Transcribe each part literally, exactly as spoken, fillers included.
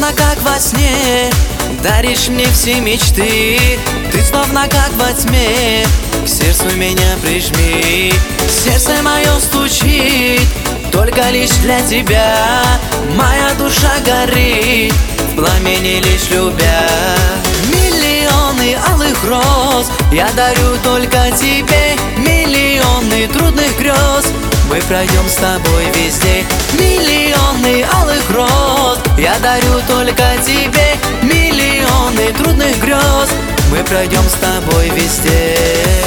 словно как во сне, даришь мне все мечты. Ты словно как во тьме, к сердцу меня прижми. Сердце мое стучит только лишь для тебя. Моя душа горит в пламени лишь любя. Миллионы алых роз я дарю только тебе. Миллионы трудных грез мы пройдем с тобой везде. Миллионы алых роз я дарю только тебе. Миллионы трудных грез мы пройдем с тобой везде.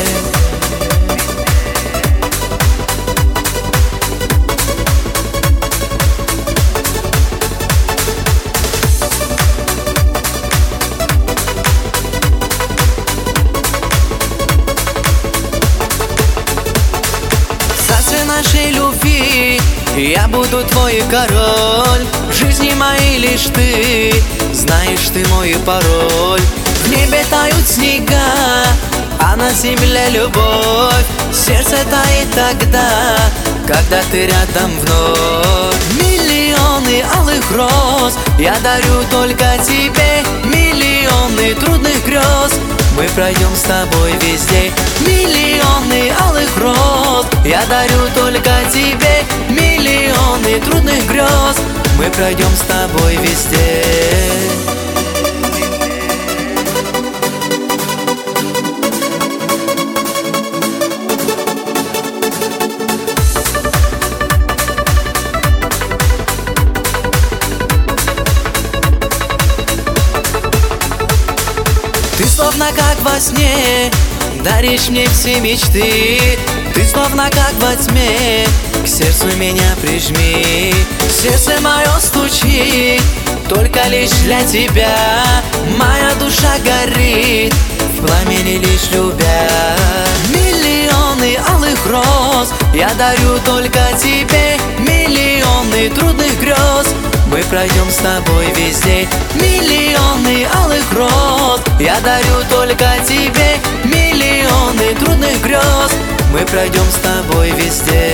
Нашей любви я буду твой король. В жизни моей лишь ты, знаешь ты мой пароль. В небе тают снега, а на земле любовь. Сердце тает тогда, когда ты рядом вновь. Миллионы алых роз я дарю только тебе. Миллионы трудных грез мы пройдем с тобой везде. Миллионы алых роз я дарю только тебе. Миллионы трудных грез мы пройдем с тобой везде. Ты словно как во сне, даришь мне все мечты. Ты словно как во тьме, к сердцу меня прижми. Сердце мое стучит только лишь для тебя. Моя душа горит в пламени лишь любя. Миллионы алых роз я дарю только тебе. Миллионы трудных грез мы пройдем с тобой везде. Миллионы алых роз я дарю только тебе. Миллионы трудных грез мы пройдем с тобой везде.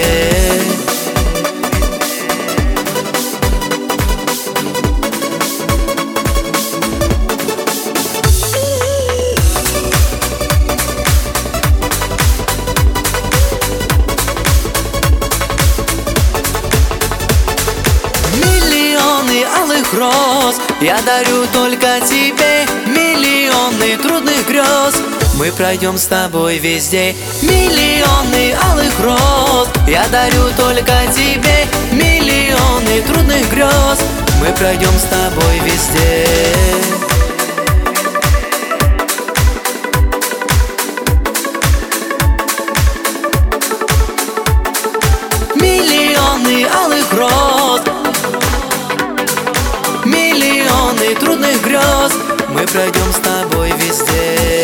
Алых роз я дарю только тебе. Миллионы трудных грез мы пройдем с тобой везде. Миллионы алых роз я дарю только тебе. Миллионы трудных грез мы пройдем с тобой везде. Миллионы алых роз, миллионы трудных грез мы пройдем с тобой везде.